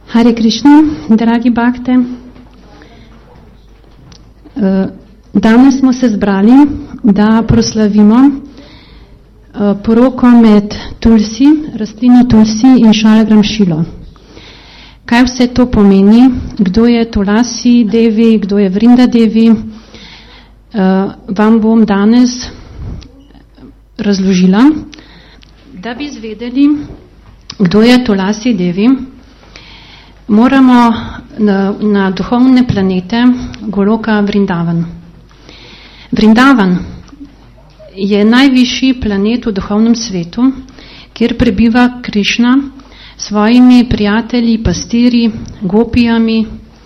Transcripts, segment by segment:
Hare Krishna, dragi bakte. Danes smo se zbrali, da proslavimo poroko med Tulsi, rastlino Tulsi in Šalagram Šilo. Kaj vse to pomeni? Kdo je Tulasi Devi, kdo je Vrinda Devi? Vam bom danes razložila. Da bi izvedeli, kdo je Tulasi Devi, moramo na duhovne planete Goloka Vrindavan. Vrindavan je najvišji planet v duhovnem svetu, kjer prebiva Krišna s svojimi prijatelji, pastirji, gopijami,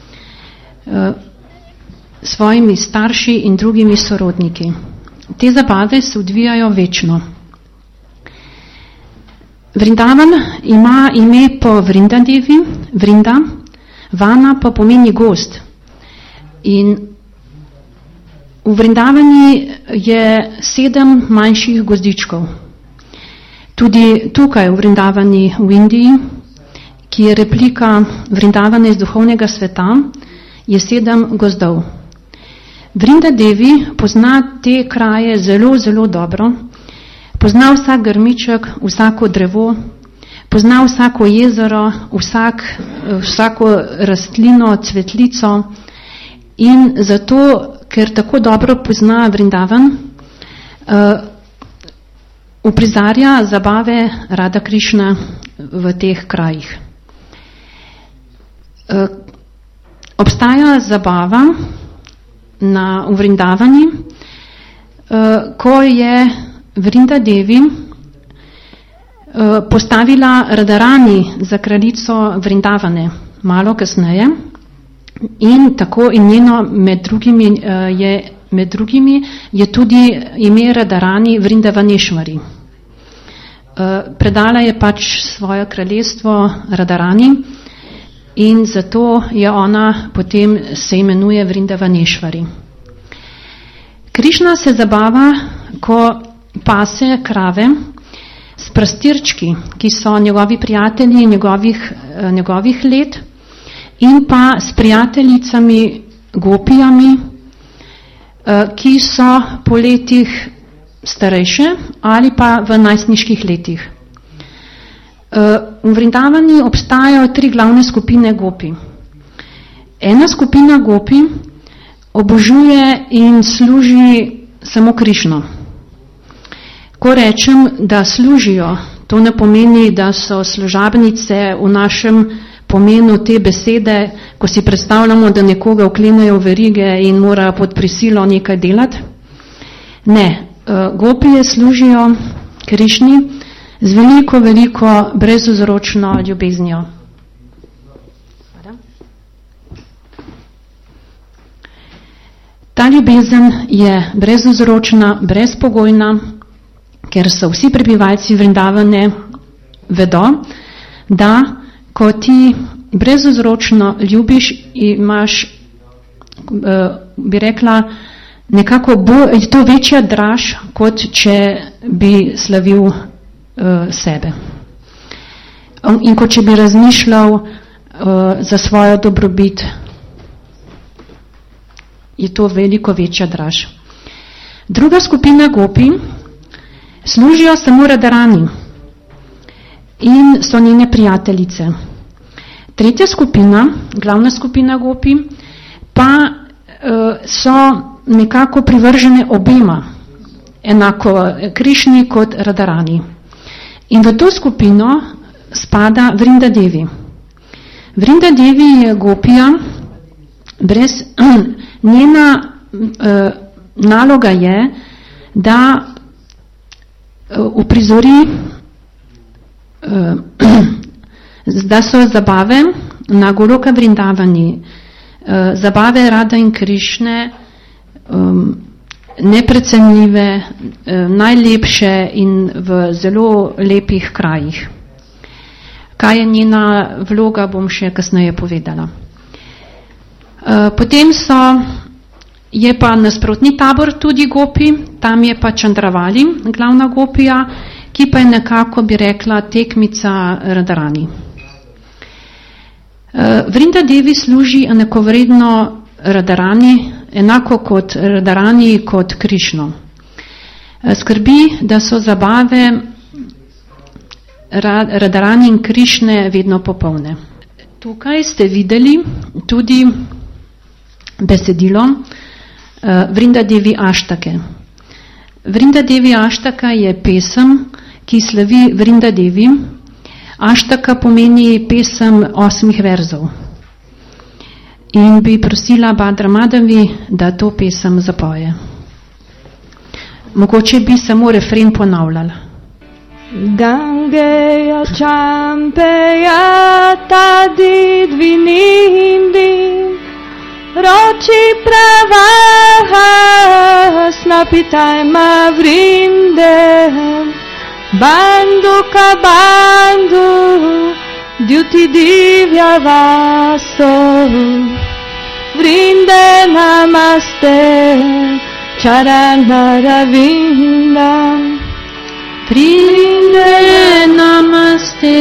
svojimi starši in drugimi sorodniki. Te zabave se odvijajo večno. Vrindavan ima ime po Vrindadevi, Vrinda, Vana pa pomeni gozd. In v Vrindavani je 7 manjših gozdičkov. Tudi tukaj v Vrindavani v Indiji, ki je replika Vrindavana iz duhovnega sveta, je 7 gozdov. Vrindadevi pozna te kraje zelo, zelo dobro. Pozna vsak grmiček, vsako drevo, pozna vsako jezero, vsako rastlino, cvetlico in zato, ker tako dobro pozna Vrindavan, uprizarja zabave Rada Krišna v teh krajih. Obstaja zabava v Vrindavani, ko je Vrinda Devi postavila Radharani za kraljico Vrindavane malo kasneje in tako in njeno med drugimi je tudi ime Radharani Vrindavanešvari. Predala je pač svoje kraljestvo Radharani in zato je ona potem se imenuje Vrindavanešvari. Krišna se zabava, ko pase krave s prastirčki, ki so njegovi prijatelji njegovih let, in pa s prijateljicami gopijami, ki so po letih starejše ali pa v najstniških letih. V Vrindavani obstajajo 3 glavne skupine gopi. Ena skupina gopi obožuje in služi samo Krišno. Ko rečem, da služijo, to ne pomeni, da so služabnice v našem pomenu te besede, ko si predstavljamo, da nekoga vklenejo v verige in mora pod prisilo nekaj delati. Ne, gopije služijo Krišni z veliko, veliko brezvzročno ljubeznijo. Ta ljubezen je brezvzročna, brezpogojna, ker so vsi prebivalci Vrindavane vedo, da ko ti brezvzročno ljubiš, imaš, bi rekla, nekako je to večja draž, kot če bi slavil sebe. In kot če bi razmišljal za svojo dobrobit, je to veliko večja draž. Druga skupina gopi služijo samo Radharani in so njene prijateljice. Tretja skupina, glavna skupina gopi, pa so nekako privržene obema, enako Krišni kot Radharani. In v to skupino spada Vrinda Devi. Vrinda Devi je gopija, njena naloga je, da uprizori, da so zabave na Goloka Vrindavani, zabave Rada in Krišne, neprecenljive, najlepše in v zelo lepih krajih. Kaj je njena vloga, bom še kasneje povedala. Potem je pa nasprotni tabor tudi gopi, tam je pa Čandravali, glavna gopija, ki pa je nekako, bi rekla, tekmica Radharani. Vrinda Devi služi enakovredno Radharani, enako kot Radharani kot Krišno. Skrbi, da so zabave Radharani in Krišne vedno popolne. Tukaj ste videli tudi besedilo Vrinda Devi Aštake. Vrinda Devi Aštaka je pesem, ki slavi Vrinda Devi. Aštaka pomeni pesem 8 verzov. In bi prosila Badra Madhavi, da to pesem zapoje. Mogoče bi samo refren ponavljala. Gangeya champeya tadidvinindi roci pravaha snapitajma vrinde bandu ka bandu dyuti divya vaso vrinde namaste charanaravinda Vrinde namaste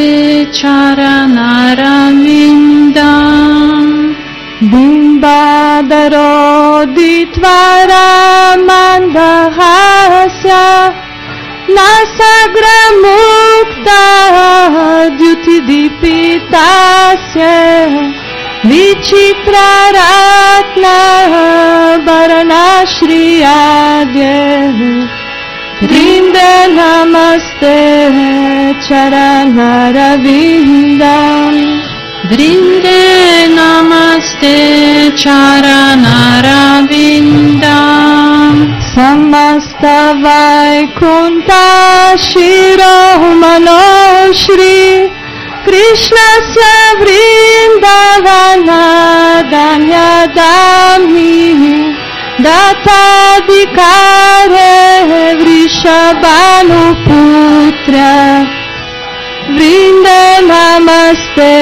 charanaravinda Bimbadaro ditvara mandahasya Nasagramukta dyuti dipitasya Vichitra ratna baranashriyadye Vrinde namaste charanaravinda Vrinde namaste charanaravinda Samasta Vaikunta Shiromano Shri Krishnasya Vrindavana Danyadami Datadikare Vrishabhanuputra Vrinde namaste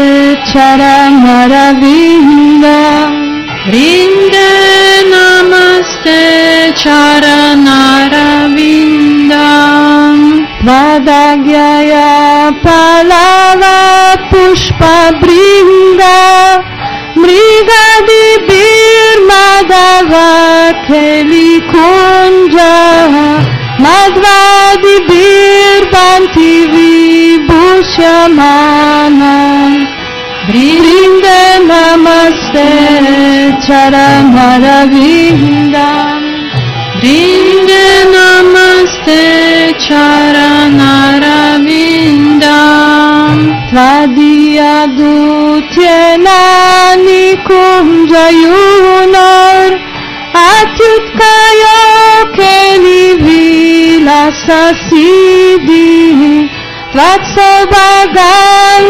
charanaravinda Vrinde namaste charanaravinda Vadagyaya palava pushpa brinda Mrigadi birmadava kelikunja Madhvadi birbanti vibhushamana Vrinde namaste charanaravinda Vrinde namaste charanaravinda Tvadiyadutyena nikunjayunor Atyutkayo kelivila Sasidi Tvatsobhagan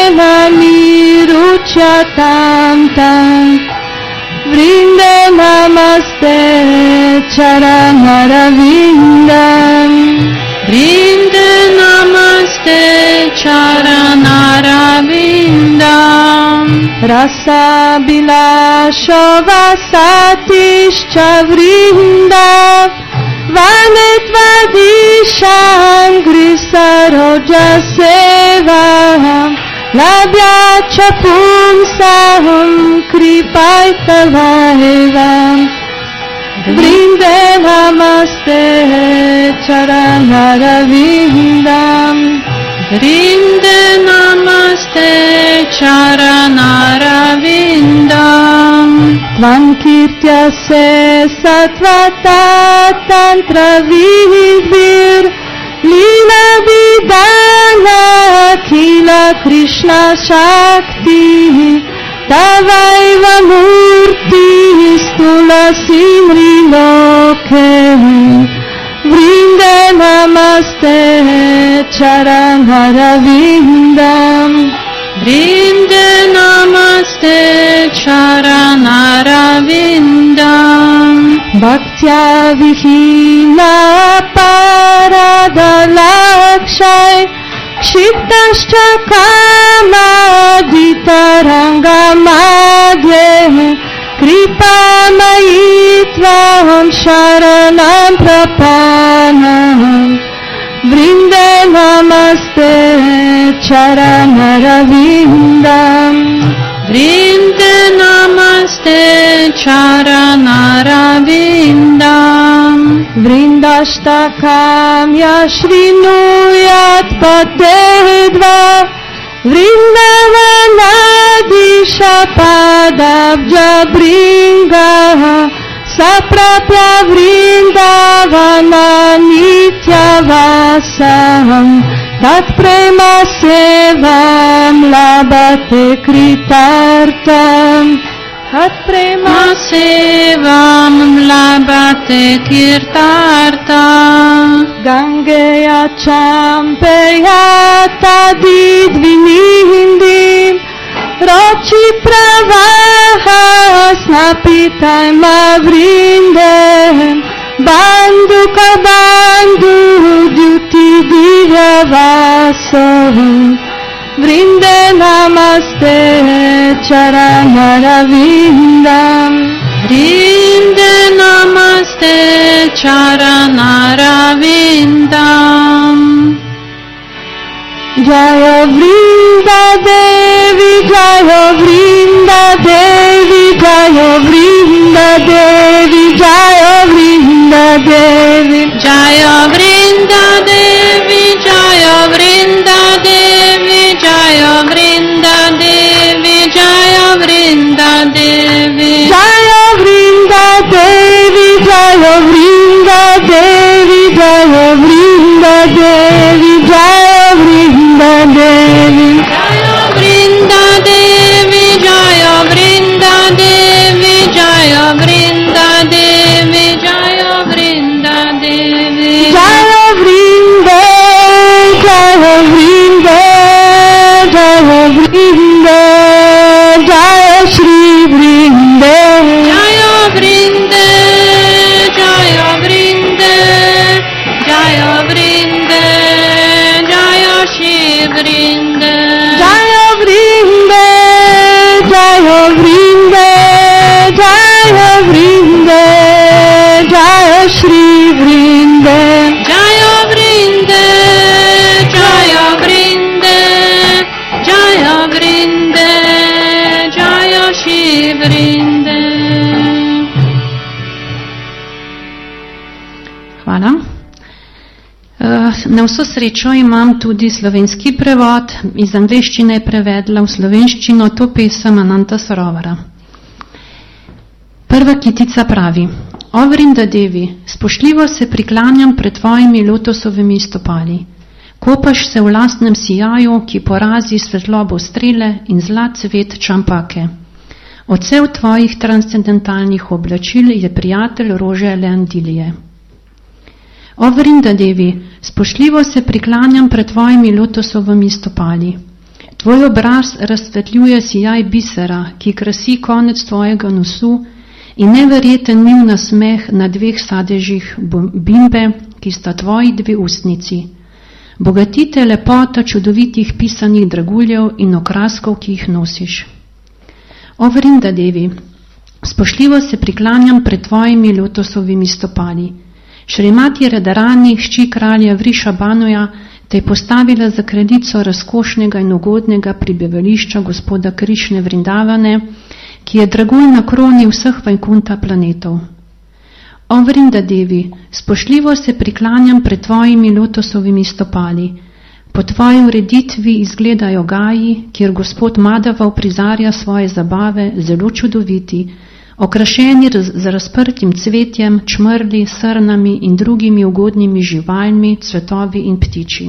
kenamiruchatam Vrinde namaste charanaravinda Vrinde namaste charanaravinda Rasa bilasho vasatishcha vrinda Vanetvadishangri saroja seva Labhyacha pumsaham kripaitavaiva Vrinde namaste charanaravinda Vrinde namaste charanaravinda Tvam kirtya se satvata tantra vidvir Lila vidana kila Krishna shakti Tavaiva murti stula simri loke Vrinde namaste charanaravinda Vrinde namaste charanaravinda Bhaktya vihina paradalakshay Kshiptascha kamaditarangamadye Kripamayi tvam sharanam prapanam Vrinde namaste charanaravinda charanarvindam vrindashtakam yashrinuyat patedva vrindavanadisha padabja bringaha saprapya vrindavana nityavasam tat prema sevam labate kritartam tat prema sevam labate kirtartam gangeya champeya tadidvinindim rochi pravaha snapitam vrindem bandhu ka bandhu duti divavasam vrinde namaste charanarvindam vrinde namaste charanarvindam jaya vrinda devi jaya vrinda devi jaya vrinda devi jaya vrinda devi jaya vrinda devi jaya vrinda devi jaya vrinda devi jaya vrinda devi jaya vrinda devi jaya vrinda devi jaya vrinda devi jaya vrinda devi jaya vrinda devi jaya vrinda devi jaya vrinda devi jaya vrinda devi jaya vrinda jaya vrinda jaya vrinda jaya shri vrinda jaya vrinda jaya vrinda jaya vrinda jaya shri vrinda jaya vrinda jaya vrinda jaya vrinda jaya shri vrinda jaya vrinda jaya vrinda jaya vrinda jaya shri vrinda. Hvala. Na vso srečo imam tudi slovenski prevod, iz angleščine je prevedla v slovenščino to pesem Ananta Sarovara. Prva kitica pravi: O Vrinda Devi, spoštljivo se priklanjam pred tvojimi lotosovimi stopali. Kopaš se v lastnem sijaju, ki porazi svetlobo strele in zlat cvet čampake. Odsev tvojih transcendentalnih oblačil je prijatelj rože leandilije. O Vrinda Devi, spoštljivo se priklanjam pred tvojimi lotosovimi stopali. Tvoj obraz razsvetljuje sijaj bisera, ki krasi konec tvojega nosu in neverjeten mil nasmeh na dveh sadežih bimbe, ki sta tvoji dve ustnici. Bogatite lepota čudovitih pisanih draguljev in okraskov, ki jih nosiš. O Vrinda Devi, spoštljivo se priklanjam pred tvojimi lotosovimi stopali. Šrimati Radharani, hči kralja Vrišabanuja, te je postavila za kraljico razkošnega in ugodnega prebivališča gospoda Krišne Vrindavane, ki je dragulj na kroni vseh Vajkunta planetov. O Vrinda Devi, spoštljivo se priklanjam pred tvojimi lotosovimi stopali. Po tvoji ureditvi izgledajo gaji, kjer gospod Madava uprizarja svoje zabave, zelo čudoviti, okrašeni z razprtim cvetjem, čmrli, srnami in drugimi ugodnimi živalmi, cvetovi in ptiči.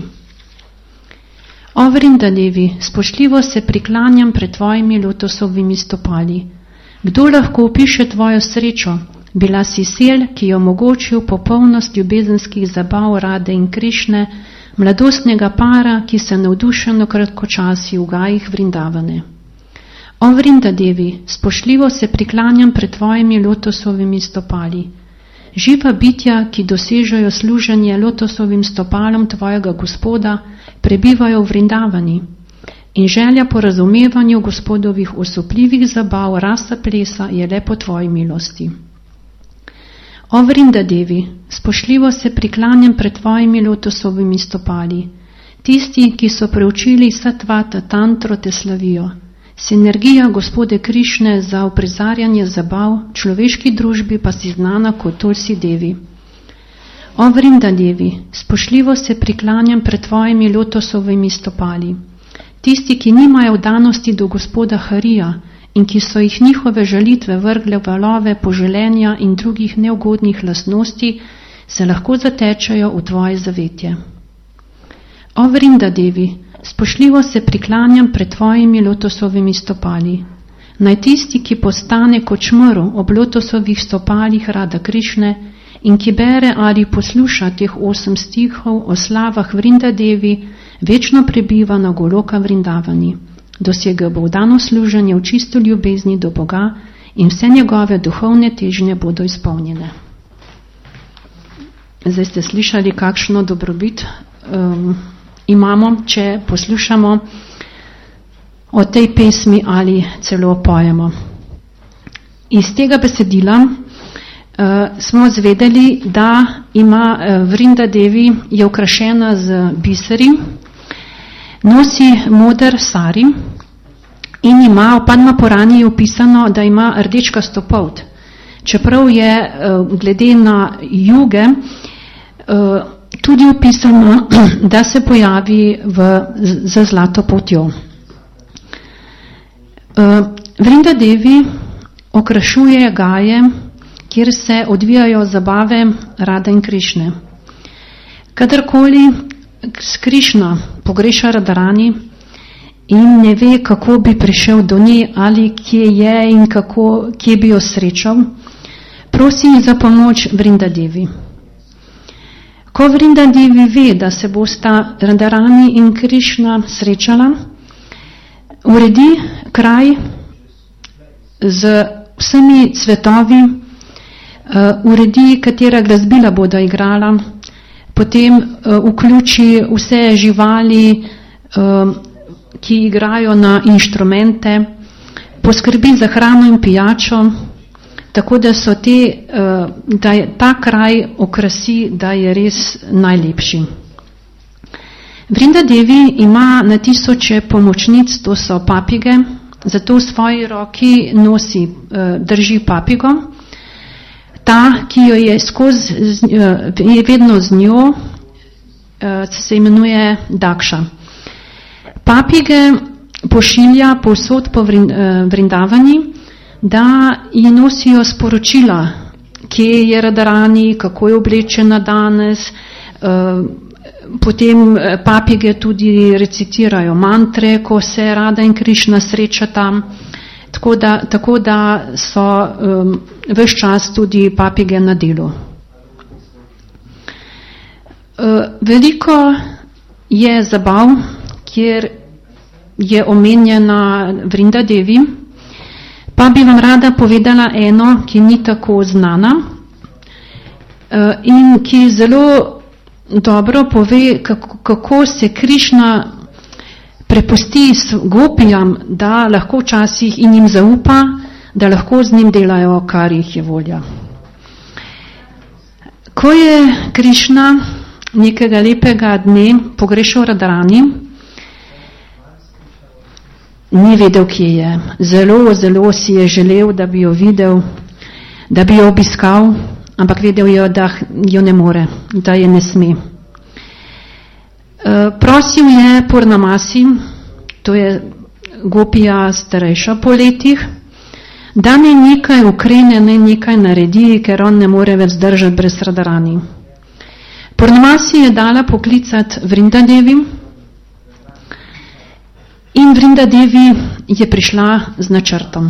O Vrinda Devi, spoštljivo se priklanjam pred tvojimi lotosovimi stopali. Kdo lahko opiše tvojo srečo? Bila si sel, ki je omogočil popolnost ljubezenskih zabav Rade in Krišne, mladostnega para, ki se navdušeno kratkočasi v gajih Vrindavane. O Vrinda Devi, spoštljivo se priklanjam pred tvojimi lotosovimi stopali. Živa bitja, ki dosežejo služenje lotosovim stopalom tvojega gospoda, prebivajo v Vrindavani in želja po razumevanju gospodovih osupljivih zabav, rasa plesa je le po tvoji milosti. O Vrinda Devi, spoštljivo se priklanjam pred tvojimi lotosovimi stopali. Tisti, ki so preučili satvata tantro, te slavijo. Sinergija Gospode Krišne za uprizarjanje zabav, človeški družbi pa si znana kot Tulsi Devi. O Vrinda Devi, spoštljivo se priklanjam pred tvojimi lotosovimi stopali. Tisti, ki nimajo vdanosti do Gospoda Harija in ki so jih njihove žalitve vrgle v valove poželenja in drugih neugodnih lastnosti, se lahko zatečajo v tvoje zavetje. O Vrinda Devi, spoštljivo se priklanjam pred tvojimi lotosovimi stopali. Naj tisti, ki postane kot čmrl ob lotosovih stopalih Rada Krišne in ki bere ali posluša teh 8 stihov o slavah Vrinda Devi, večno prebiva na Goloka Vrindavani. Dosega bo vdano služenje v čisto ljubezni do Boga in vse njegove duhovne težnje bodo izpolnjene. Zdaj ste slišali, kakšno dobrobit imamo, če poslušamo o tej pesmi ali celo pojemo. Iz tega besedila smo zvedeli, da ima Vrinda Devi je okrašena z biseri, nosi moder sari in ima v Padma Purani je opisano, da ima rdečkasto polt. Čeprav je glede na juge tudi opisano, da se pojavi z zlato poltjo. Vrinda Devi okrašuje gaje, kjer se odvijajo zabave Rada in Krišne. Kadarkoli Krišna pogreša Radharani in ne ve, kako bi prišel do nje ali kje je in kje bi jo srečal, prosi za pomoč Vrinda Devi. Ko Vrinda Devi ve, da se bosta Radharani in Krišna srečala, uredi kraj z vsemi cvetovi, uredi, katera glasbila bodo igrala, potem vključi vse živali, ki igrajo na inštrumente, poskrbi za hrano in pijačo, tako da da je ta kraj okrasi, da je res najlepši. Vrinda Devi ima na tisoče pomočnic, to so papige, zato v svoji roki drži papigo. Ta, ki jo je vedno z njo, se imenuje Dakša. Papige pošilja povsod po Vrindavani, da ji nosijo sporočila, kje je Radharani, kako je oblečena danes. Potem papige tudi recitirajo mantre, ko se Rada in Krišna srečata. Tako da so ves čas tudi papige na delu. Veliko je zabav, kjer je omenjena Vrinda Devi, pa bi vam rada povedala eno, ki ni tako znana in ki zelo dobro pove, kako se Krišna prepusti gopijam, da lahko včasih in jim zaupa, da lahko z njim delajo, kar jih je volja. Ko je Krišna nekega lepega dne pogrešal Radharani, ni vedel, kje je. Zelo si je želel, da bi jo videl, da bi jo obiskal, ampak vedel je, da jo ne more, da je ne sme. Prosil je Purnamasi, to je gopija starejša po letih, da ne nekaj ukrene, ne nekaj naredi, ker on ne more več zdržati brez Radharani. Purnamasi je dala poklicati Vrinda Devi in Vrinda Devi je prišla z načrtom.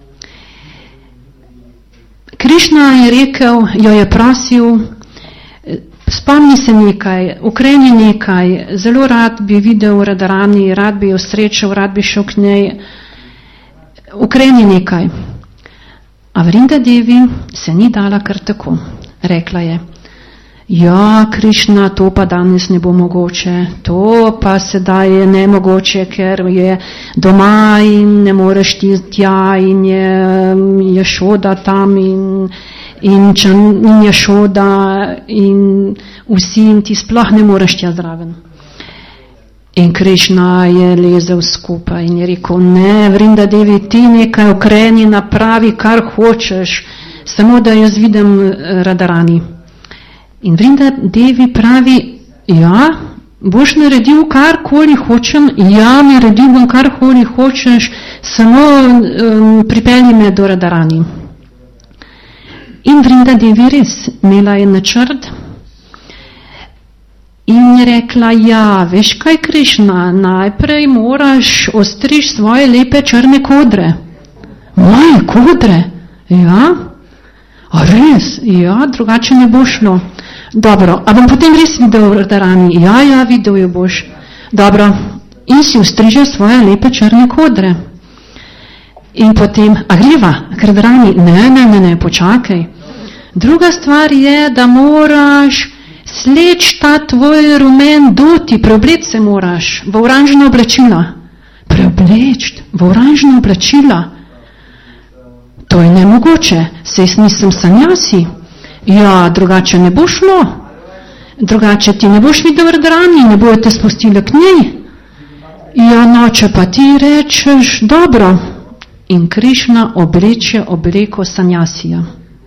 Krišna je rekel, jo je prosil, spomni se nekaj, ukreni nekaj, zelo rad bi videl Radharani, rad bi jo srečal, rad bi šel k njej, ukreni nekaj. A Vrinda Devi se ni dala kar tako. Rekla je, ja, Krišna, to pa danes ne bo mogoče, to pa sedaj je nemogoče, ker je doma in ne moreš ti tja in je Šoda tam in je Šoda in vsi in ti sploh ne moreš tja zraven. In Krišna je lezel skupaj in je rekel, ne, Vrinda Devi, ti nekaj okreni, napravi, kar hočeš, samo da jaz vidim Radharani. In Vrinda Devi pravi, ja, boš naredil karkoli hočem, ja, naredil bom karkoli hočeš, samo pripelji me do Radharani. In Vrinda Devi res imela je načrt in je rekla, ja, veš kaj, Krišna, najprej moraš ostriž svoje lepe črne kodre. Moje kodre? Ja. A res? Ja, drugače ne bo šlo. Dobro, a bom potem res videl Radharani? Ja, videl jo boš. Dobro, in si ostriže svoje lepe črne kodre. In potem, a greva k Radharani? Ne, počakaj. Druga stvar je, da moraš sleč ta tvoj rumen doti, preobleč se moraš v oranžna oblačila. Preobleč v oranžna oblačila? To je nemogoče, saj nisem sanjasi. Ja, drugače ne bo šlo. Drugače ti ne boš videl Radharani, ne bojo te spustili k njej. Ja, no, če pa ti rečeš, dobro. In Krišna obleče obleko sanjasija.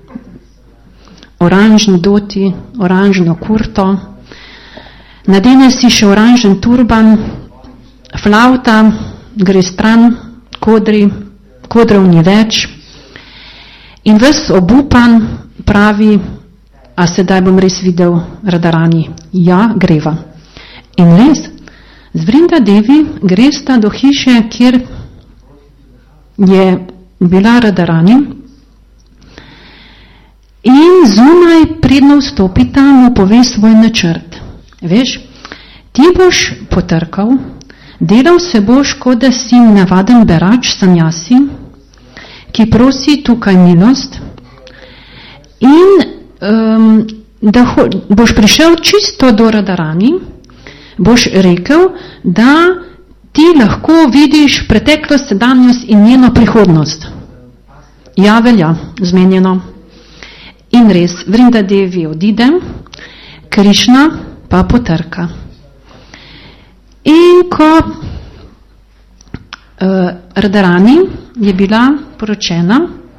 Oranžni doti, oranžno kurto, nadene si še oranžen turban, flauta, gre stran, kodrov ni več in ves obupan pravi, a sedaj bom res videl Radharani. Ja, greva. In res, z Vrinda Devi gresta do hiše, kjer je bila Radharani. In zunaj, predno vstopita, mu pove svoj načrt. Veš, ti boš potrkal, delal se boš, kot da si navaden berač sanjasi, ki prosi tukaj milost in boš prišel čisto do Radharani, boš rekel, da ti lahko vidiš preteklost, sedanjost in njeno prihodnost. Ja, velja, zmenjeno. In res, Vrinda Devi odide, Krišna pa potrka. In ko Radharani je bila poročena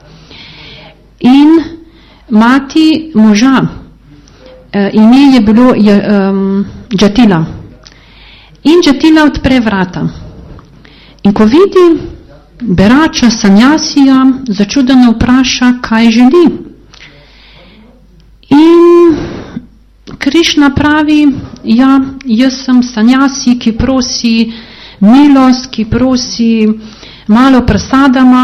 in mati moža, ime je bilo Jatila. In Jatila odpre vrata. In ko vidi berača sanjasija, začudeno vpraša, kaj želi. In Krišna pravi, ja, jaz sem sanjasi, ki prosi milost, ki prosi malo prasadama.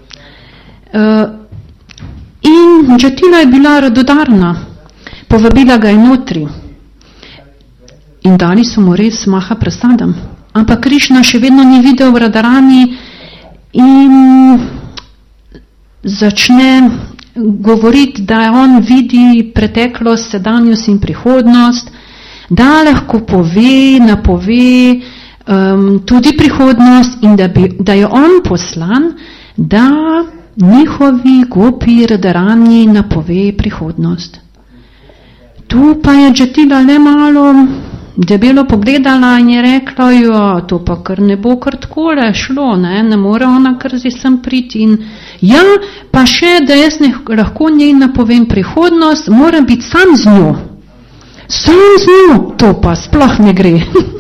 In Jatila je bila radodarna, povabila ga je notri in dali so mu res maha prasadam. Ampak Krišna še vedno ni videl Radharani in začne govoriti, da on vidi preteklost, sedanjost in prihodnost, da lahko napove tudi prihodnost in da je on poslan, da njihovi gopi Radharani napove prihodnost. Tu pa je Jatila le malo debelo pogledala in je rekla, jo, to pa kar ne bo kar takole šlo, ne more ona kar zdaj sem priti in ja, pa še, da jaz lahko njej napovem prihodnost, moram biti sam z njo. Sam z njo, to pa sploh ne gre.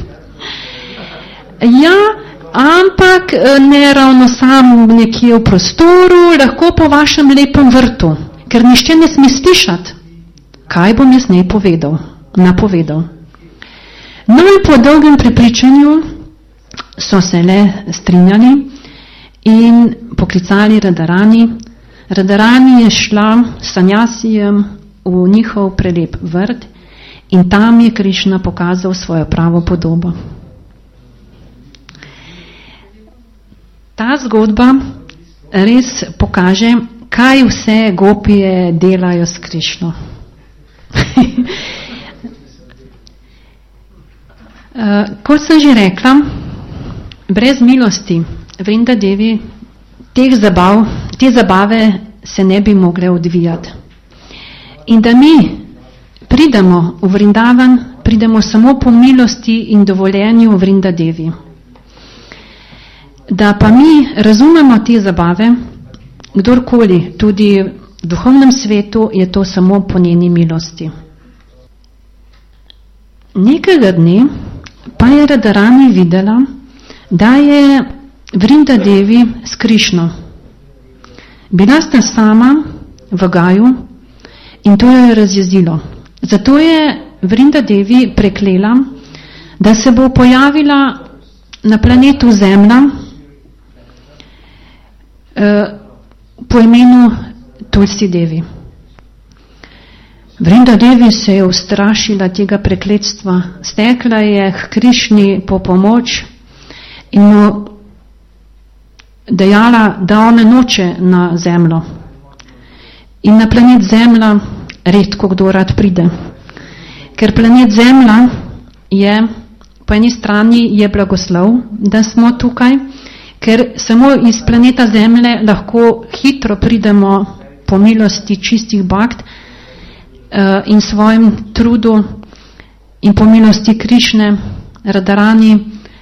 Ja, ampak ne ravno sam nekje v prostoru, lahko po vašem lepem vrtu, ker nišče ne sme slišati. Kaj bom jaz njej napovedal? No in po dolgem prepričanju so se le strinjali in poklicali Radharani. Radharani je šla s sanjasijem v njihov prelep vrt in tam je Krišna pokazal svojo pravo podobo. Ta zgodba res pokaže, kaj vse gopije delajo s Krišno. Kot sem že rekla, brez milosti Vrinda Devi te zabave se ne bi mogle odvijati. In da mi pridemo v Vrindavan, pridemo samo po milosti in dovoljenju Vrinda Devi. Da pa mi razumemo te zabave, kdorkoli, tudi v duhovnem svetu, je to samo po njeni milosti. Nekega dne pa je Radharani videla, da je Vrinda Devi s Krišno. Bila sta sama v gaju in to jo je razjezilo. Zato je Vrinda Devi preklela, da se bo pojavila na planetu Zemlja po imenu Tulsi Devi. Vrinda Devi se je ustrašila tega prekletstva, stekla je k Krišni po pomoč in mu dejala, da ona noče na Zemljo. In na planet Zemlja redko kdo rad pride. Ker planet Zemlja je, po eni strani je blagoslov, da smo tukaj, ker samo iz planeta Zemlje lahko hitro pridemo po milosti čistih bhakt in svojim trudu in po milosti Krišne, Radharani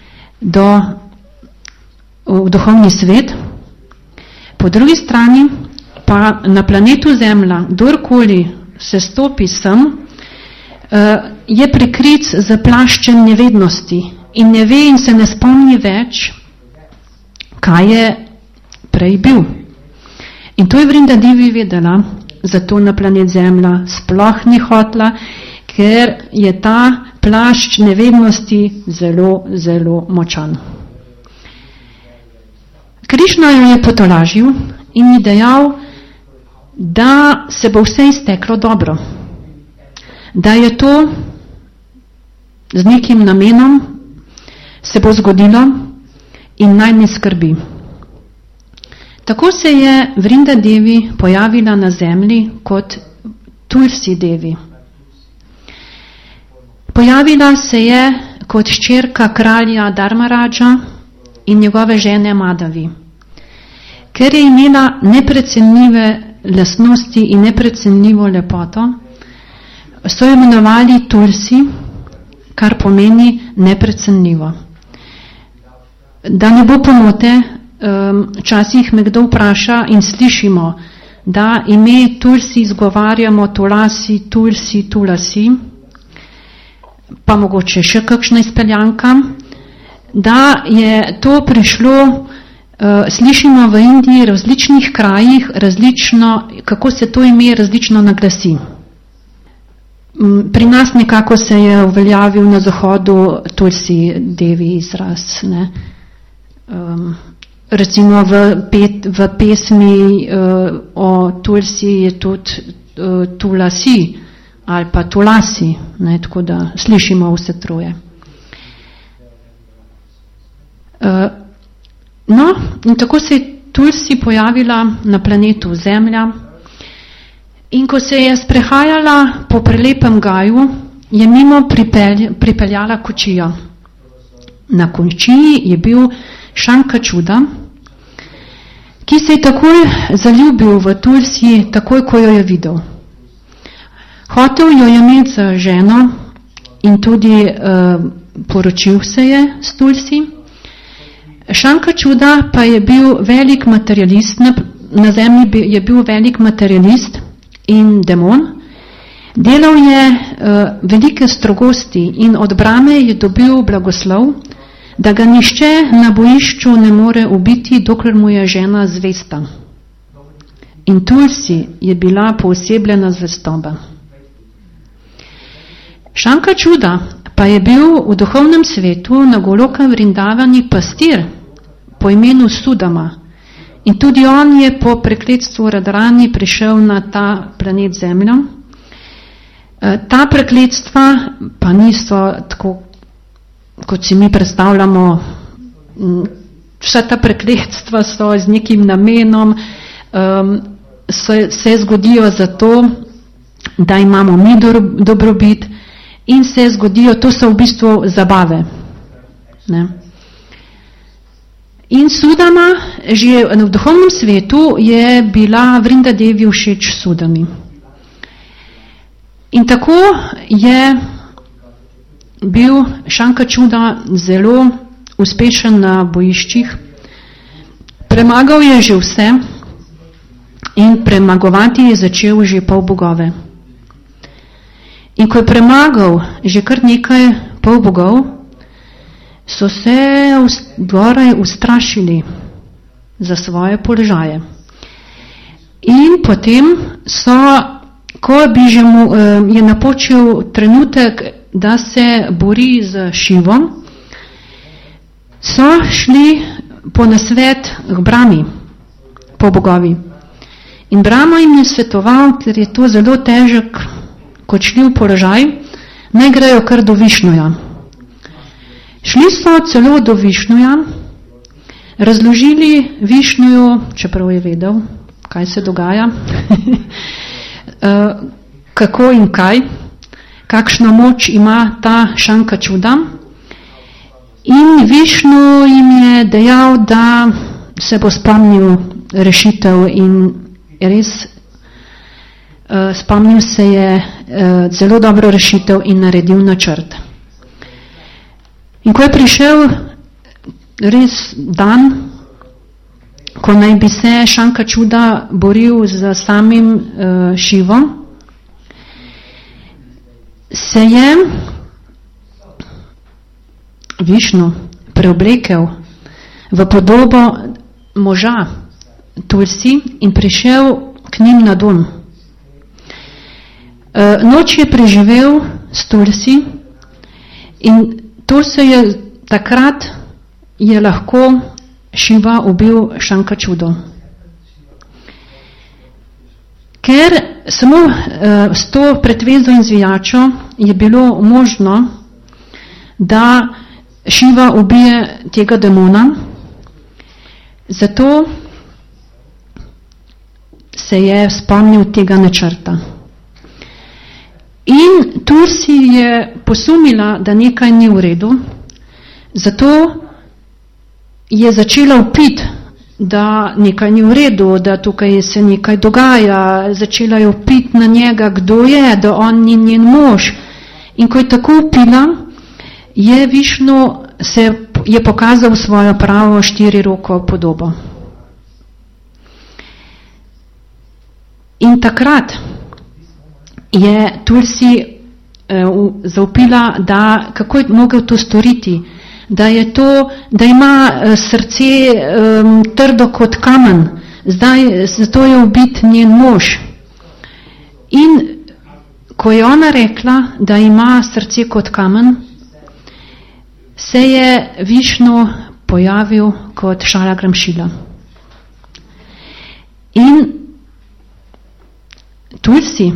v duhovni svet. Po drugi strani pa na planetu Zemlja, kdorkoli se stopi sem, je prikrit z plaščem nevednosti in ne ve in se ne spomni več, kaj je prej bil. In to je Vrinda Devi vedela, zato na planet Zemlja sploh ni hotla, ker je ta plašč nevednosti zelo, zelo močan. Krišna jo je potolažil in ji dejal, da se bo vse izteklo dobro. Da je to z nekim namenom se bo zgodilo in naj ne skrbi. Tako se je Vrinda Devi pojavila na zemlji kot Tulsi Devi. Pojavila se je kot hčerka kralja Dharmaraja in njegove žene Madhavi. Ker je imela neprecenljive lastnosti in neprecenljivo lepoto, so jo imenovali Tulsi, kar pomeni neprecenljivo. Da ne bo pomote, včasih me kdo vpraša in slišimo, da ime Tulsi izgovarjamo Tulasi, Tulsi, Tulasi, pa mogoče še kakšna izpeljanka, da je to prišlo, slišimo v Indiji, v različnih krajih, različno, kako se to ime različno naglasi. Pri nas nekako se je uveljavil na zahodu Tulsi Devi izraz. Ne? Recimo v pesmi o Tulsi je tudi Tulasi ali pa Tulasi, ne? Tako da slišimo vse troje. No, in tako se je Tulsi pojavila na planetu Zemlja in ko se je sprehajala po prelepem gaju, je mimo pripeljala kočijo. Na kočiji je bil Šankačuda, ki se je takoj zaljubil v Tulsi, takoj ko jo je videl. Hotel jo je imeti za ženo in tudi poročil se je s Tulsi. Šankačuda pa je bil velik materialist, na zemlji je bil velik materialist in demon. Delal je velike strogosti in od Brahme je dobil blagoslov, da ga nišče na bojišču ne more ubiti, dokler mu je žena zvesta. In Tulsi je bila poosebljena zvestoba. Šankačuda pa je bil v duhovnem svetu na Goloka Vrindavani pastir po imenu Sudama. In tudi on je po prekletstvu Radharani prišel na ta planet Zemljo. Ta prekletstva pa niso tako, kot si mi predstavljamo, vsa ta prekletstva so z nekim namenom, se zgodijo zato, da imamo mi dobrobit in se zgodijo, to so v bistvu zabave. Ne? In Sudama, že v duhovnem svetu je bila Vrinda Devi všeč Sudami. In tako je bil Šanka čuda zelo uspešen na bojiščih. Premagal je že vse in premagovati je začel že polbogove. In ko je premagal že kar nekaj polbogov, so se zgoraj ustrašili za svoje položaje. In potem ko bi že je napočil trenutek, da se bori z Šivom, so šli po nasvet k Brahmi, po bogovi. In Brahma jim je svetoval, ker je to zelo težek, kočljiv položaj, naj grejo kar do Višnuja. Šli so celo do Višnuja, razložili Višnuju, čeprav je vedel, kaj se dogaja, kako in kaj, kakšno moč ima ta Šanka čuda. In Višnu jim je dejal, da se bo spomnil rešitev in res spomnil se je zelo dobro rešitev in naredil načrt. In ko je prišel res dan, ko naj bi se Šanka čuda boril z samim Šivom, se je Višnu preoblekel v podobo moža Tulsi in prišel k njim na dom. Noč je preživel s Tulsi in to se je takrat je lahko Šiva ubil Šanka čudo. Ker samo s to pretvezo in zvijačo je bilo možno, da Šiva ubije tega demona, zato se je spomnil tega načrta. In Tulsi je posumila, da nekaj ni v redu, zato je začela vpiti, da nekaj ni v redu, da tukaj se nekaj dogaja, začela je vpiti na njega, kdo je, da on ni njen mož. In ko je tako vpila, je Višnu je pokazal svojo pravo štiroroko podobo. In takrat je Tulsi zavpila, da kako je mogel to storiti, da ima srce trdo kot kamen, zato je ubit njen mož. In ko je ona rekla, da ima srce kot kamen, se je Višnu pojavil kot Šalagramšila. In Tulsi,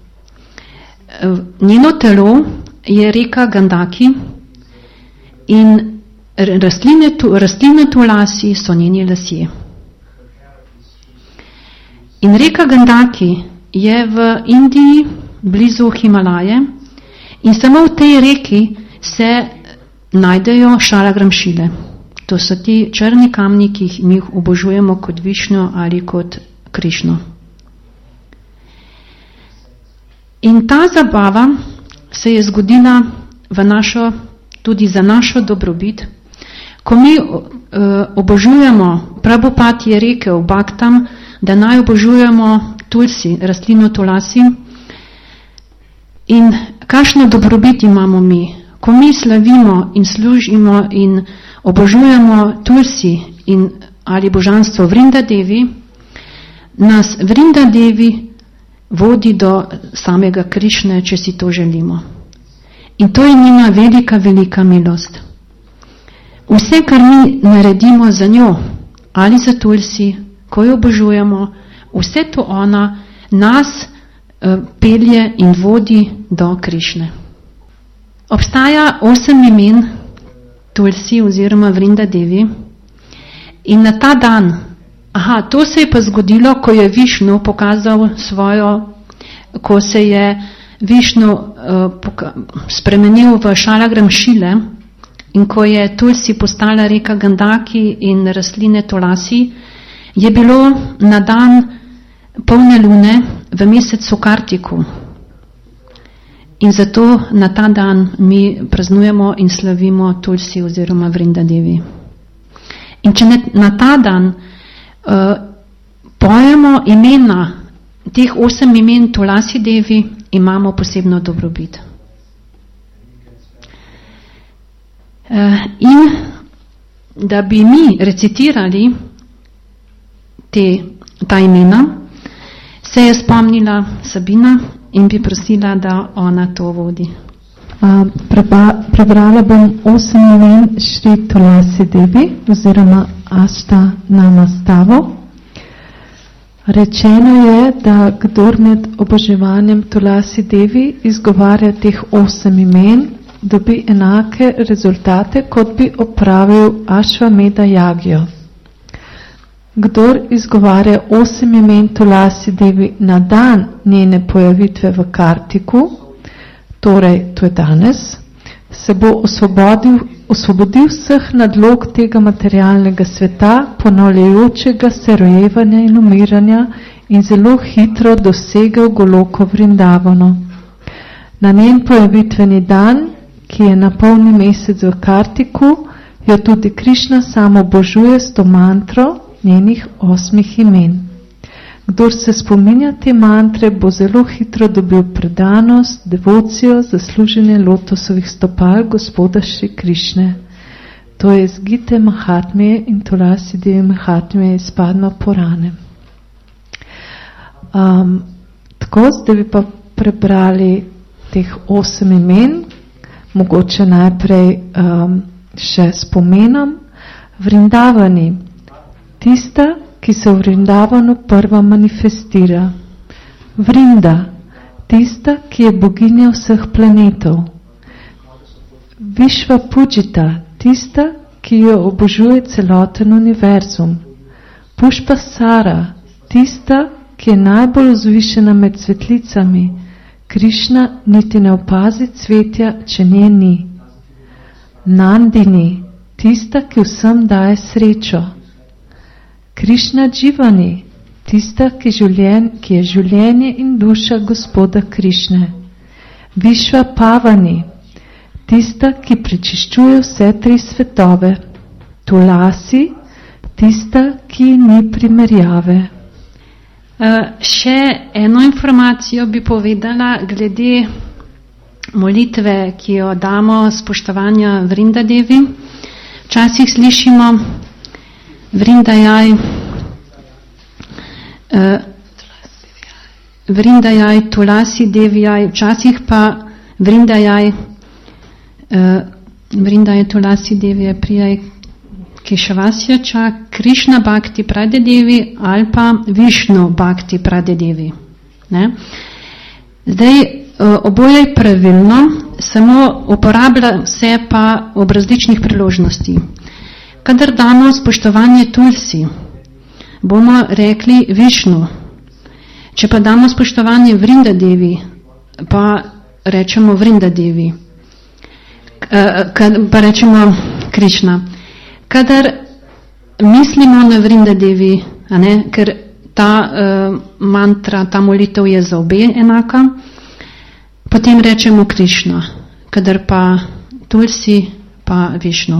njeno telo je reka Gandaki in rastline tulasi so njeni lasje. In reka Gandaki je v Indiji, blizu Himalaje, in samo v tej reki se najdejo Šalagramšile. To so ti črni kamni, ki jih mi obožujemo kot Višnu ali kot Krišno. In ta zabava se je zgodila tudi za našo dobrobit. Ko mi obožujemo, Prabhupada je rekel Bhaktam, da naj obožujemo Tulsi, rastlino tulasi. In kakšno dobrobit imamo mi? Ko mi slavimo in služimo in obožujemo Tulsi ali božanstvo Vrindadevi, nas Vrindadevi vodi do samega Krišne, če si to želimo. In to je njena velika, velika milost. Vse, kar mi naredimo za njo ali za Tulsi, ko jo obožujemo, vse to ona nas pelje in vodi do Krišne. Obstaja 8 imen Tulsi oziroma Vrindadevi in na ta dan, to se je pa zgodilo, ko je Višnu pokazal ko se je Višnu spremenil v Šalagramšile in ko je Tulsi postala reka Gandaki in rastline tulasi, je bilo na dan polne lune v mesecu Kartiku. In zato na ta dan mi praznujemo in slavimo Tulsi oziroma Vrindadevi. In če na ta dan pojemo imena, teh 8 imen Tulasi Devi, imamo posebno dobrobit. In da bi mi recitirali ta imena, se je spomnila Sabina in bi prosila, da ona to vodi. Prebrala bom 8 imen Šri Tulasi Devi oziroma Ashta Namastavo. Rečeno je, da kdor med oboževanjem Tulasi Devi izgovarja teh 8 imen, dobi enake rezultate, kot bi opravil Ashvamedha jagjo. Kdor izgovarja 8 imen Tulasi Devi na dan njene pojavitve v Kartiku, torej to je danes, se bo osvobodil vseh nadlog tega materialnega sveta, ponavljajočega se rojevanja in umiranja in zelo hitro dosegel Goloko Vrindavano. Na njen pojavitveni dan, ki je na polni mesec v Kartiku, jo tudi Krišna samo obožuje s to mantro njenih 8 imen. Kdor se spominja te mantre, bo zelo hitro dobil predanost, devocijo, zasluženje lotosovih stopal Gospoda Šri Krišne. To je iz Gite Mahatmije in Tulasi Devi Mahatmije iz Padma Purane. Tako, zdaj bi pa prebrali teh 8 imen, mogoče najprej še spomenom. Vrindavani, tista, ki se v Vrindavanu prva manifestira. Vrinda, tista, ki je boginja vseh planetov. Višva Pujita, tista, ki jo obožuje celoten univerzum. Pušpa Sara, tista, ki je najbolj vzvišena med svetlicami. Krišna niti ne opazi cvetja, če nje ni. Nandini, tista, ki vsem daje srečo. Krišna Dživani, tista, ki je življenje in duša Gospoda Krišne. Višva Pavani, tista, ki prečiščuje vse 3 svetove. Tulasi, tista, ki ni primerjave. Še eno informacijo bi povedala glede molitve, ki jo damo spoštovanja Vrindadevi. Včasih slišimo Vrindajaj, Tulasi Devijaj, včasih pa Vrindajaj, Tulasi Devijaj, Prijaj Kešavasjača, Krišna Bhakti Pradedevi ali pa Višnu Bhakti Pradedevi. Zdaj, oboje je pravilno, samo uporablja se pa ob različnih priložnostih. Kadar damo spoštovanje Tulsi, bomo rekli Višnu. Če pa damo spoštovanje Vrindadevi, pa rečemo Vrindadevi. Pa rečemo Krišna. Kadar mislimo na Vrindadevi, ker ta mantra, ta molitev je za obe enaka, potem rečemo Krišna. Kadar pa Tulsi, pa Višnu.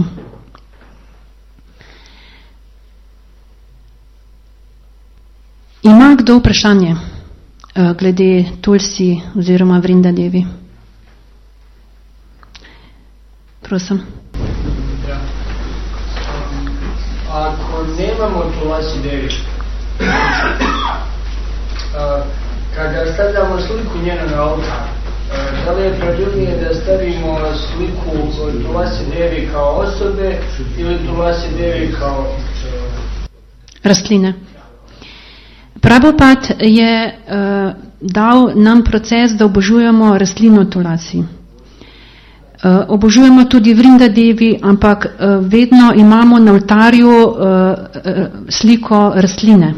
Ima kdo vprašanje glede Tulsi oziroma Vrindadevi? Prosim. Ja. Ako nemamo Tulasi Devi, kada stavljamo sliku njena na oltar, da li je pravilnije da stavimo sliku Tulasi Devi kao osobe ili Tulasi Devi kao rastline? Prabhupada je dal nam proces, da obožujemo rastlino Tulasi. Obožujemo tudi Vrindadevi, ampak vedno imamo na oltarju sliko rastline.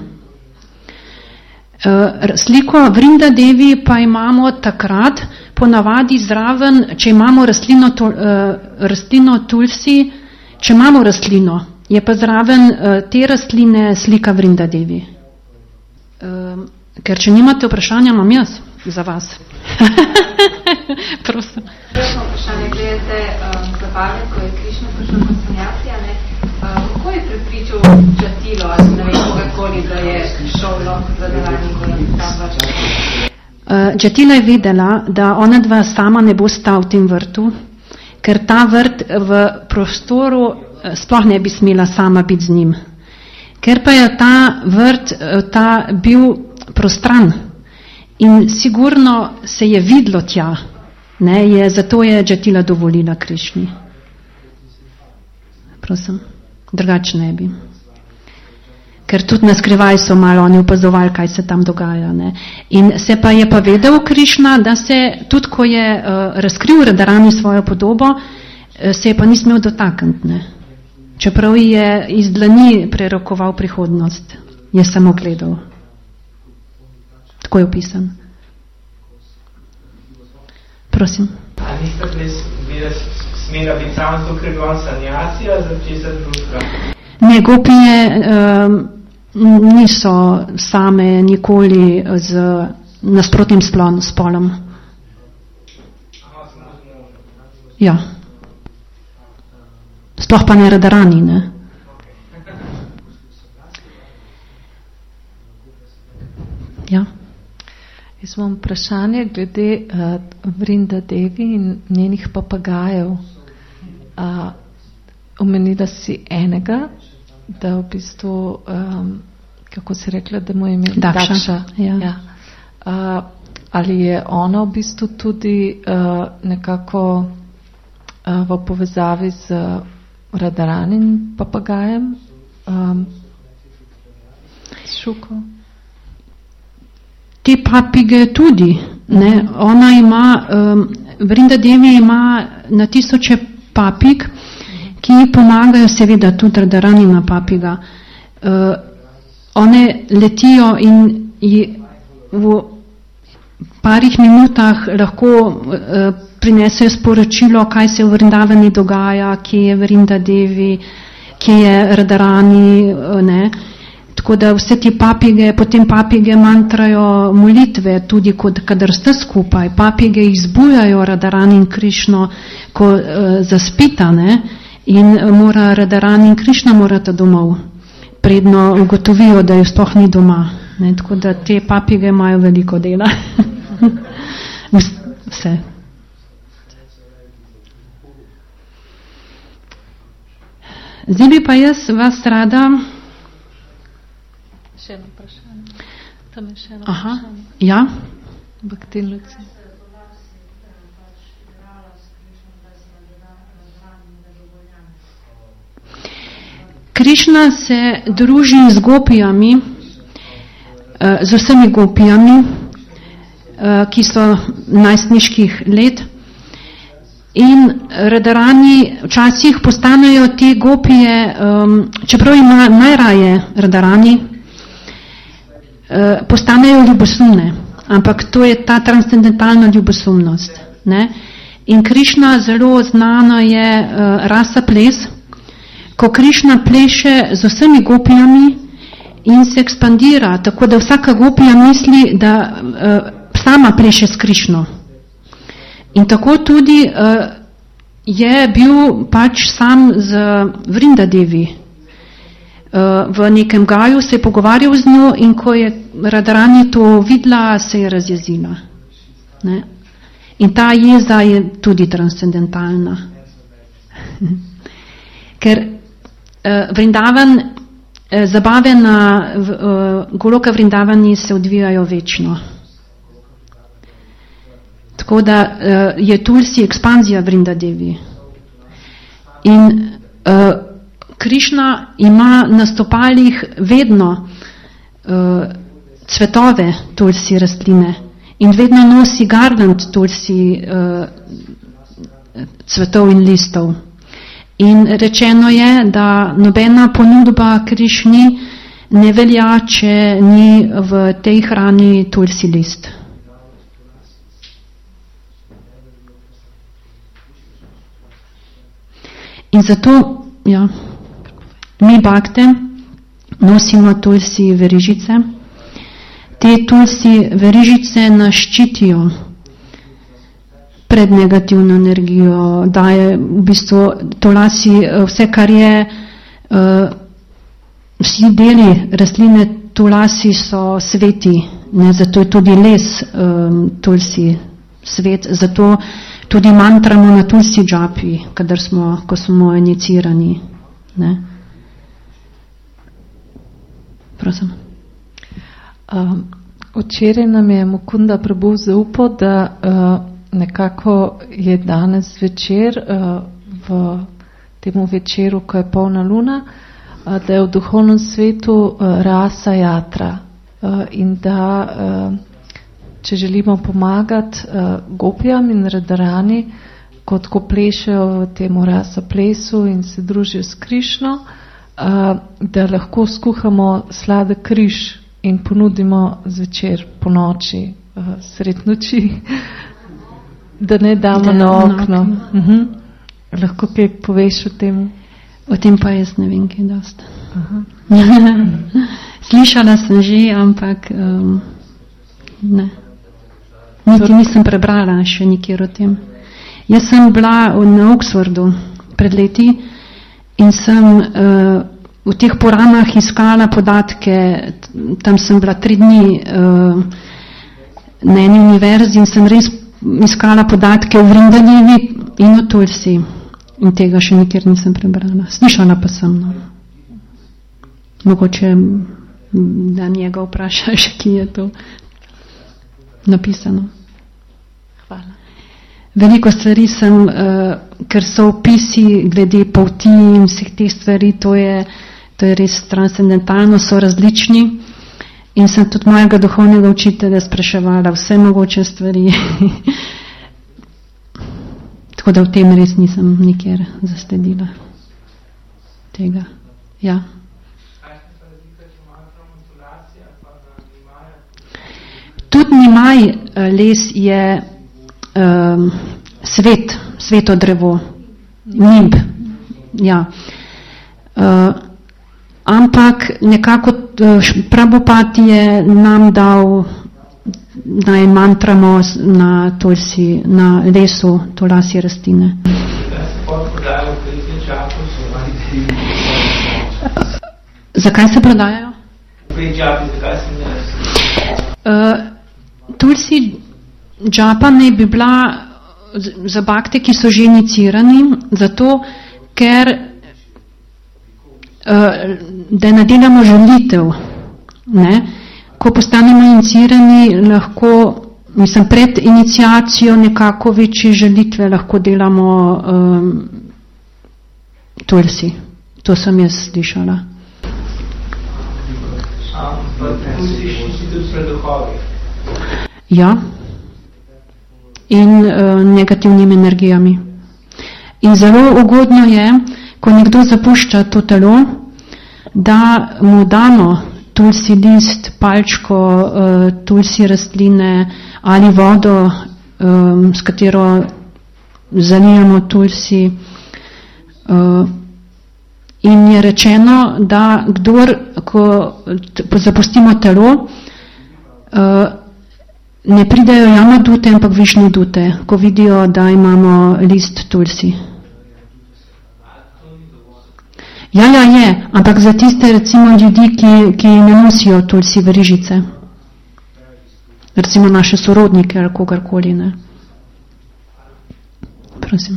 Sliko Vrindadevi pa imamo takrat, ponavadi zraven, če imamo rastlino Tulsi, če imamo rastlino, je pa zraven te rastline slika Vrindadevi. Ker če nimate vprašanja, imam jaz za vas. Prosim. Prvo vprašanje, gledajte zabave, ko je Krišna prišel kot sanjasi, kako je prepričal Jatilo, ali ne vem kogakoli, da je šel lahko v Radharani, ko je ta vrč? Jatila je vedela, da ona dva sama ne bo sta v tem vrtu, ker ta vrt v prostoru sploh ne bi smela sama biti z njim. Ker pa je ta vrt bil prostran in sigurno se je vidlo tja, zato je Jatila dovolila Krišni. Prosim, drugače ne bi. Ker tudi na skrivaj so malo oni opazovali, kaj se tam dogaja. Ne. In se pa je pa vedel Krišna, da se, tudi ko je razkril Radharani svojo podobo, se je pa ni smel dotakniti. Ne. Čeprav je iz dlani prerokoval prihodnost, je samo gledal. Tako je opisan. Prosim. A niste bili smela biti samo to, ker je on sanjasija, za česa drugega? Ne, gopije niso same nikoli z nasprotnim spolom. Ja. Sploh pa ne Radharani, ne. Ja. Jaz imam vprašanje glede Vrinda Devi in njenih papagajev. Omenila si enega, da v bistvu, kako si rekla, da mu je ime Daksha. Ja. Ali je ona v bistvu tudi nekako v povezavi z Radharanim papagajem? Šuko? Te papige tudi. Ne? Ona ima, Vrinda Devi ima na 1000 papig, ki ji pomagajo, seveda tudi Radharanina papiga. One letijo in v parih minutah lahko prinesejo sporočilo, kaj se v Vrindavani dogaja, kje je Vrinda Devi, kje je Radharani, ne. Tako da vse ti papige, potem papige mantrajo molitve, tudi kadar ste skupaj. Papige izbujajo Radharani in Krišno, ko zaspita, ne, in mora Radharani in Krišna morata domov, predno ugotovijo, da jo sploh ni doma. Ne, tako da te papige imajo veliko dela. Vse. Zdaj bi pa jaz vas rada... Še eno vprašanje. Tam je še eno vprašanje. Ja? Bhaktin Luci. Krišna se druži z gopijami, z vsemi gopijami, ki so najstniških let. In Radharani včasih postanejo te gopije, čeprav ima najraje Radharani, postanejo ljubosumne. Ampak to je ta transcendentalna ljubosumnost. Ne? In Krišna zelo znana je rasa ples. Ko Krišna pleše z vsemi gopijami in se ekspandira, tako da vsaka gopija misli, da sama pleše s Krišno. In tako tudi je bil pač sam z Vrinda Devi. V nekem gaju se je pogovarjal z njo in ko je Radharani to videla, se je razjezila. Ne? In ta jeza je tudi transcendentalna. Ker Vrindavan, zabave na Goloka Vrindavani se odvijajo večno. Tako da je Tulsi ekspanzija Vrinda Devi. In Krišna ima na stopalih vedno cvetove Tulsi rastline in vedno nosi garland Tulsi cvetov in listov. In rečeno je, da nobena ponudba Krišni ne velja, če ni v tej hrani Tulsi list. In zato, ja, mi bakte nosimo Tulsi verižice. Te Tulsi verižice nas ščitijo pred negativno energijo, daje v bistvu tulasi, vse kar je, vsi deli rastline tulasi so sveti, ne, zato je tudi les tulsi svet, zato tudi mantramo na tulsi džapi, ko smo inicirani. Ne. Prosim. Včeraj nam je Mukunda Prabhu zaupal, da nekako je danes večer, v temu večeru, ko je polna luna, da je v duhovnem svetu rasa jatra in da če želimo pomagati gopijam in radarani, kot ko plešejo v temu rasa plesu in se družijo s Krišno, da lahko skuhamo sladek križ in ponudimo zvečer po noči, sred noči, da ne damo na okno. Lahko kaj poveš o tem? O tem pa jaz ne vem kaj dosti. Slišala sem že, ampak ne. Niti nisem prebrala še nikjer o tem. Jaz sem bila na Oxfordu pred leti in sem v teh poranah iskala podatke, tam sem bila 3 dni na eni univerzi in sem res iskala podatke o Vrindajevi in o Tulsi. In tega še nikjer nisem prebrala. Slišala pa sem. No. Mogoče da njega vprašaš, ki je to napisano. Hvala. Veliko stvari sem, ker so opisi glede polti in vseh teh stvari, to je res transcendentalno, so različni. In sem tudi mojega duhovnega učitelja spraševala vse mogoče stvari. Tako da v tem res nisem nikjer zasledila tega. Ja. Tudi Nimaj les je sveto drevo, nimb. Ja. Ampak nekako Prabhupada je nam dal, naj mantramo na tulsi, na lesu tulasi rastline. Zakaj se prodajajo? Tulsi džapa ne bi bila za bakte, ki so že inicirani, zato ker da ne delamo želitev, ne? Ko postanemo inicirani, lahko, pred iniciacijo nekako večje želitve lahko delamo tulsi. To sem jaz slišala. Ja. In negativnimi energijami. In zelo ugodno je, ko nekdo zapušča to telo, da mu damo tulsi list, palčko, tulsi rastline ali vodo, s katero zalijamo tulsi. In je rečeno, da ko zapustimo telo, ne pridejo jamadute, ampak višnudute, ko vidijo, da imamo list tulsi. Ja, je, ampak za tiste recimo ljudi, ki ne nosijo tulsi verižice. Recimo naše sorodnike ali kogarkoli, ne. Prosim.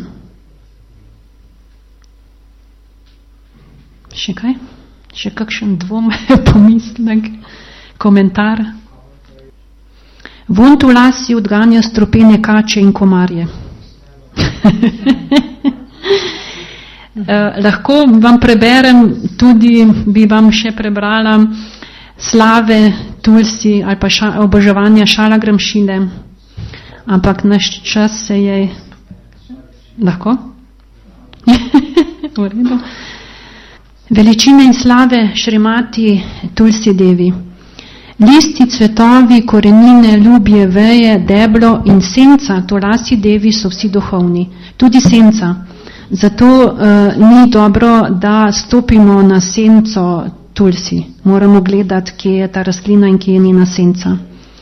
Še kaj? Še kakšen dvom, pomislek, komentar? Vonj tulasi odganja strupene kače in komarje. Lahko vam preberem, tudi bi vam še prebrala slave tulsi ali pa oboževanja Šalagram Šile, ampak naš čas se je lahko? V redu. Veličine in slave Šrimati Tulsi Devi. Listi, cvetovi, korenine, ljubje, veje, deblo in senca Tulasi Devi so vsi duhovni. Tudi senca. Zato ni dobro, da stopimo na senco tulsi. Moramo gledati, kje je ta rastlina in kje je njena senca.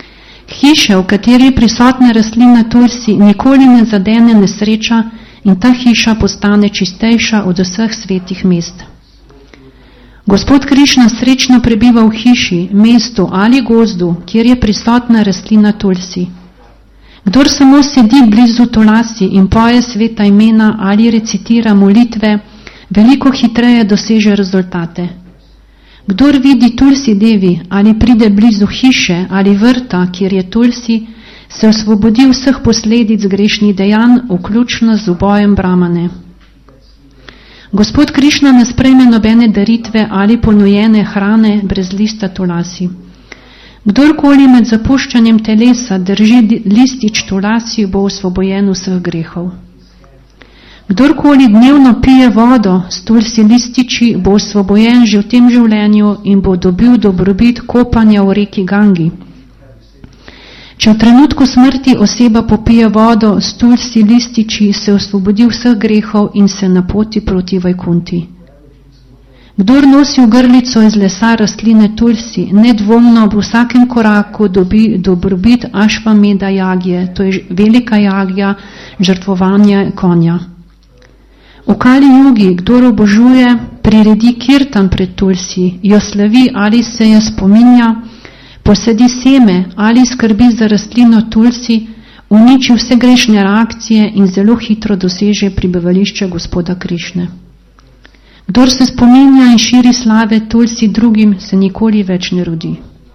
Hiše, v kateri je prisotna rastlina tulsi, nikoli ne zadene nesreča in ta hiša postane čistejša od vseh svetih mest. Gospod Krišna srečno prebiva v hiši, mestu ali gozdu, kjer je prisotna rastlina tulsi. Kdor samo sedi blizu tulasi in poje sveta imena ali recitira molitve, veliko hitreje doseže rezultate. Kdor vidi tulsi devi ali pride blizu hiše ali vrta, kjer je tulsi, se osvobodi vseh posledic grešnih dejanj, vključno z ubojem Brahmane. Gospod Krišna ne sprejme nobene daritve ali ponujene hrane brez lista tulasi. Kdorkoli med zapuščanjem telesa drži listič tulasi, bo osvobojen vseh grehov. Kdorkoli dnevno pije vodo s tulsi lističi, bo osvobojen že v tem življenju in bo dobil dobrobit kopanja v reki Gangi. Če v trenutku smrti oseba popije vodo s tulsi lističi, se osvobodi vseh grehov in se napoti proti Vajkunti. Kdor nosi v grlico iz lesa rastline tulsi, nedvomno v vsakem koraku dobi dobrobit Ašvameda jagje, to je velika jagja, žrtvovanje konja. V Kali Jugi, kdor obožuje, priredi kirtan pred tulsi, jo slavi ali se je spominja, posedi seme ali skrbi za rastlino tulsi, uniči vse grešne reakcije in zelo hitro doseže prebivališče Gospoda Krišne. Kdor se spominja in širi slave tulsi drugim, se nikoli več ne rodi.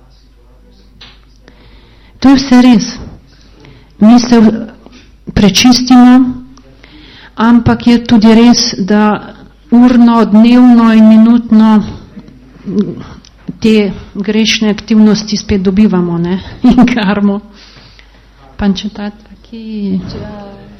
To je vse res. Mi se prečistimo, ampak je tudi res, da urno, dnevno in minutno te grešne aktivnosti spet dobivamo, ne? In karmo. Pančetat, ki...